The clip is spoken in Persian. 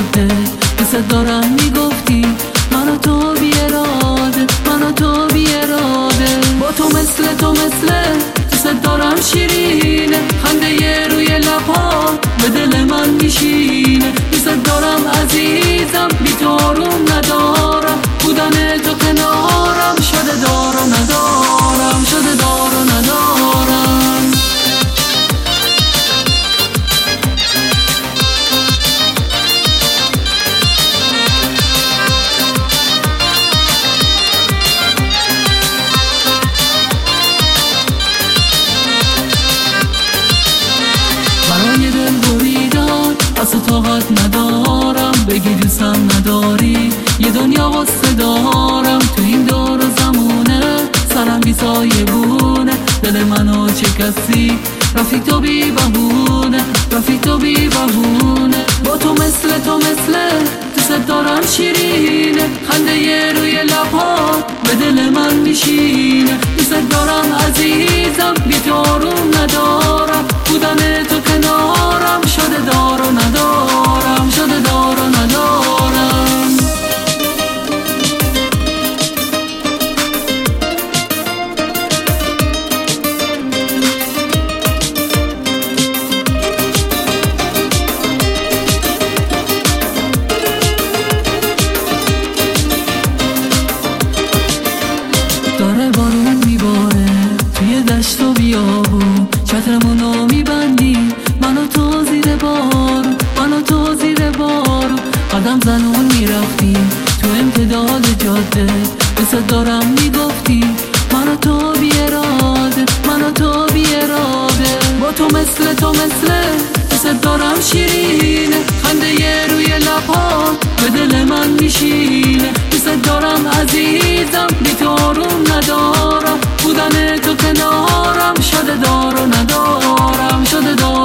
جاده دوست دارم میگفتی منو تو بی اراده، منو تو بی اراده. با تو مثل دوست دارم شیرینه، خنده روی لبا به دل من میشینه. دوست دارم عزیزم بی تو آروم ندارم، بودن تو کنارم شده دار و ندارم، شده دار و ندارم. برای دل بریدن از تو طاقت ندارم، بگی دوستم نداری یه دنیا واسه دارم. تو این دور و زمونه سرم بی سایه بونه، دل منو چه کسی رفیق تو بی بهونه، رفیق تو بی بهونه. با تو مثل دوست دارم شیرینه، خنده روی لبها به دل من میشینه. دوست دارم عزیزم بی تو آروم ندارم، بودن تو کنارم شده دار و ندارم، شده دار و ندارم. داره بارون میباره توی دشت و بیابون، چترمونو میبندی منو تو زیر بارو، منو تو زیر بارو. قدم زنون میرفتیم تو امتداد جاده دوست دارم میگفتی منو تو بی اراده، منو تو بی اراده. با تو مثل دوست دارم شیرینه، خنده روی لبها به دل من میشینه. دوست دارم عزیزم بی تو آروم ندارم، بودن تو کنارم شده دار و ندارم، شده دار